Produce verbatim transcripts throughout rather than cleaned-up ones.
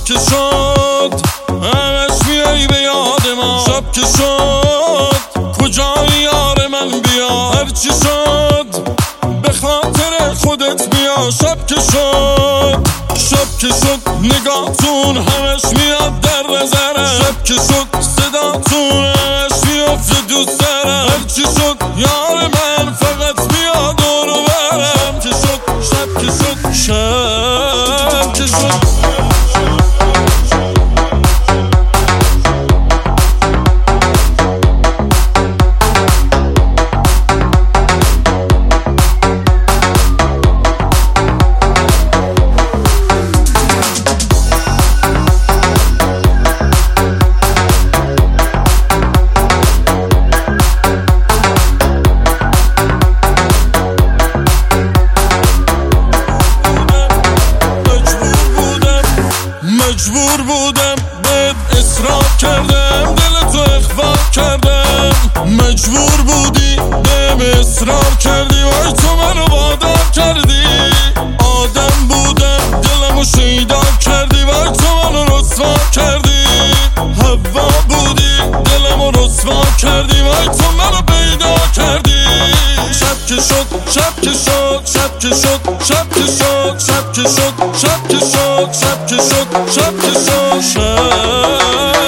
که شد همش میای به یاد ما، شب که شد کجای یار من بیا، هرچی شد به خاطر خودت بیا. شب که شد شب که شد نگاهتون همش میاد در نظرم، شب که شد صداتون همش میافت دوست دارم، هرچی شد یار من فقط بیا دور و برم. که شد شب که شد شب که شد مجبور بودم بهت اصرار کردم، دل تو اخفا کردم، مجبور بودی بهم اصرار کردی، وای تو منو وادار کردی. آدم بودم دلمو شیدا کردی، وای تو منو رسوا کردی. هوا بودی دلمو رسوا کردی، وای تو منو پیدا کردی. شب که شد شب که شد شب که شد شب که شد شب که شد شب که شد شب که شد شب که شد شب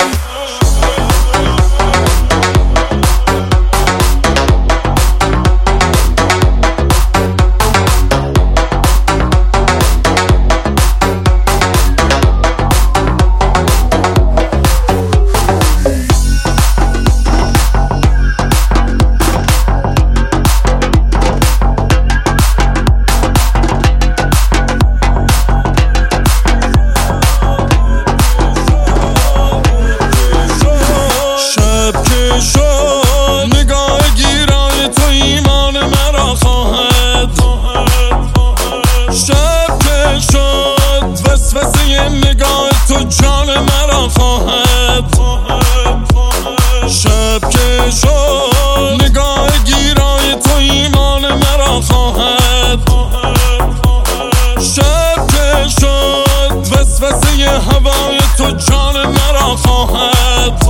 شد نگاه گیرای تو ایمان مرا خواهد، شب که شد وسوسه نگاه تو جان مرا خواهد، شب که شد نگاه گیرای تو ایمان مرا خواهد، شب که شد وسوسه هوای تو جان مرا خواهد.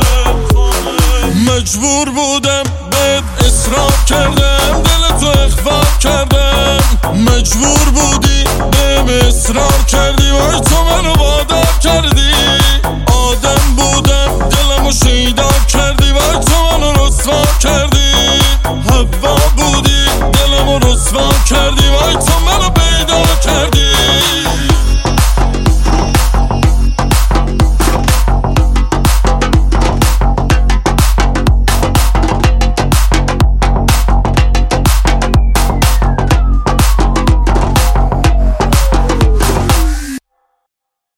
مجبور بودم بهت اصرار کردم، دل تو اخفا کردم، مجبور بودی بهم اصرار کردی، وای تو منو وادار کردی. آدم بودم دلمو شیدا